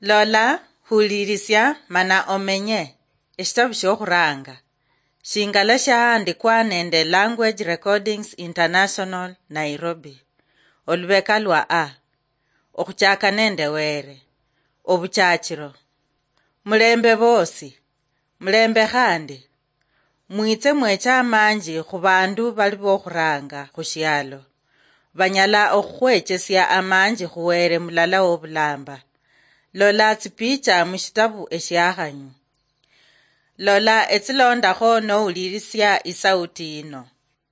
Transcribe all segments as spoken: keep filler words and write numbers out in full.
Lola hulirisya mana omenye eshitabu shokhuranga shingala shahandikwa nende Language Recordings International Nairobi. Olubeka lwa A okhuchaka nende were obuchachiro mulembe bosi mulembe khandi mwitse mwecha amanji khubandu bali bokhuranga khushialo banyala okhukhwechesya amanji khuwere mulala wobulamba. Lola tsipicha mushitabu eshyakhanyu. Lola etsilondakho nowulirisya isauti ino.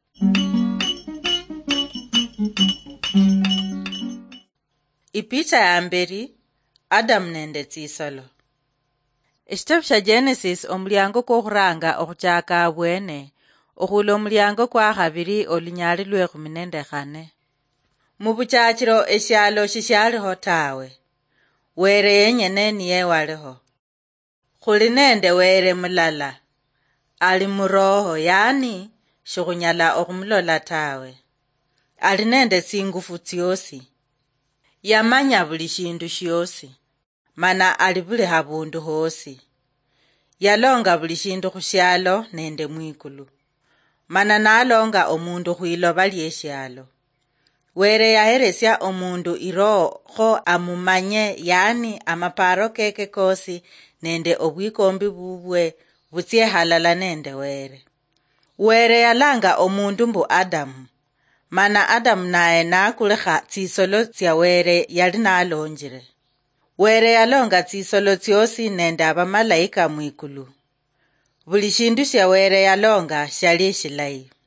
Ipicha ya mberi Adam nende tsisolo. Eshitabu sha Genesis omulyango kwokhuranga okhuchaka abwene okhula omulyango kwa khabiri olunyali lwe khumi nende khane. Mubuchachiro eshyalo shishalikho tawe. Were yenyene niye waliho. Khuli nende were mulala. Ali muroho yani shukhunyala okhumulola tawe. Ali nende tsingufu tsiosi. Yamanya buli shindu shiosi. Mana ali buli habundu hosi. Yalonga buli shindu khushyalo nende mwikulu. Mana nalonga omundu khwiloba lyeshyalo. Were yaheresya omundu iroho kho amumanye yani amaparo keke kosi nende obwikombi bubwe butsye halala nende were. Were yalanga omundu mbu Adamu. Mana Adamu naye nakulekha tsisolo tsya were yali nalonjire. Were yalonga tsisolo tsiosi nende abamalayika mwikulu. Buli shindu sya were yalonga shali shilayi.